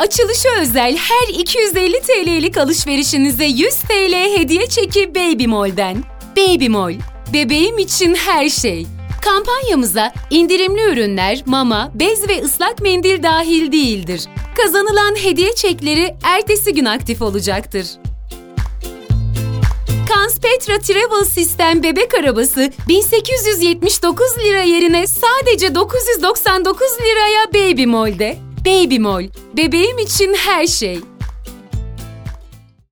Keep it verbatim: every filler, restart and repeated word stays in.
Açılışa özel her iki yüz elli T L'lik alışverişinize yüz T L hediye çeki Baby Mall'den. Baby Mall, bebeğim için her şey. Kampanyamıza indirimli ürünler, mama, bez ve ıslak mendil dahil değildir. Kazanılan hediye çekleri ertesi gün aktif olacaktır. Kanspetra Travel Sistem bebek arabası bin sekiz yüz yetmiş dokuz lira yerine sadece dokuz yüz doksan dokuz liraya Baby Mall'de. Baby Mall, bebeğim için her şey.